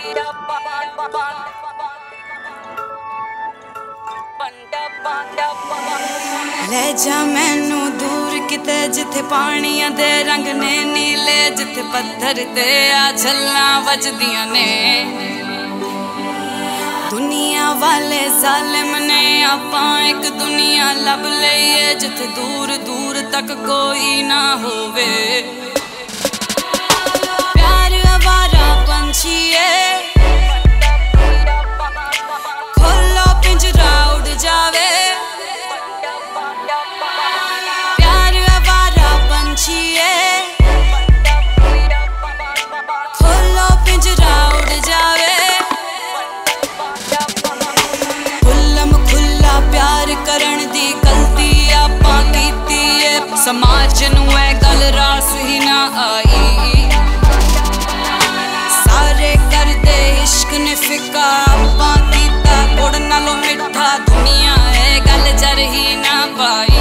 ले जा मैनू दूर किते जिथे पानियां दे रंग ने नीले, जिथे पत्थर ते आ झल्लां वजदियां ने। दुनिया वाले जालिम ने आपां एक दुनिया लब लईए, जिथे दूर दूर तक कोई ना होवे। प्यार आवारा पंछी है, खोलो पिंजरा उड़ जावे। समाज नू ए गल रास ही ना आई, सारे कर दे इश्क ने फिका आपां कीता गुड़ नालों मिठा। दुनिया ए गल जर ही ना पाई।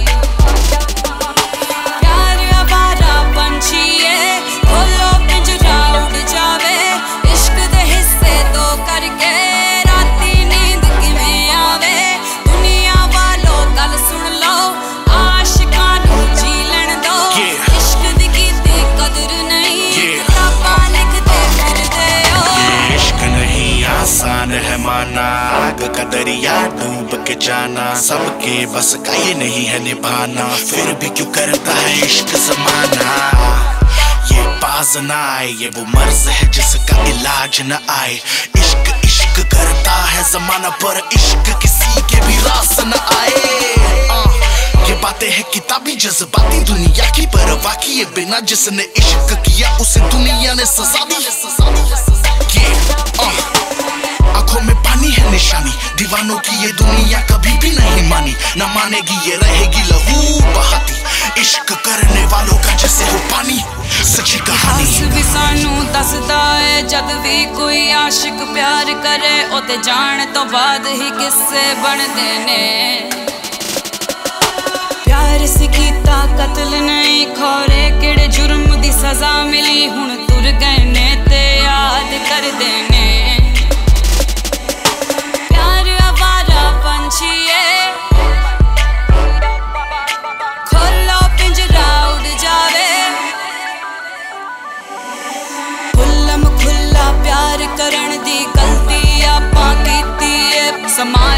प्यार आवारा पंछी है, खोलो पिंजरा उड़ जावे। इश्क दे हिस्से दो करके राती नींद किवें आवे। दुनिया वालों गल सुन लो, आसान है माना आग का दरिया डूब के जाना। सबके बस का ये नहीं है निभाना, फिर भी क्यों करता है इश्क जमाना। ये बाज ना आए, ये वो मर्ज है जिसका इलाज न आए। इश्क इश्क करता है जमाना, पर इश्क किसी के भी रास न आए। ये बातें हैं किताबी जज्बाती दुनिया की, परवाह किए बिना जिसने इश्क किया उसे दुनिया ने सजा दी। आंखों में पानी है निशानी, दीवानों की ये दुनिया कभी भी नहीं मानी। न मानेगी ये रहेगी लहू बहाती, इश्क करने वालों का जैसे हो पानी सच्ची कहानी। भी सानू दसदा है जद भी कोई आशिक प्यार करे, ओते जान तो बाद ही किस्से बनदे ने। प्यार से कीता कत्ल नहीं, खोरे केड़े जुर्म दी सजा मिली। हुण तुर गए ने ते याद कर देने। प्यार आवारा पंछी है, खोलो पिंजरा उड़ जावे। खुल्लम खुल्ला प्यार करन दी गलती आपां कीती है। समाज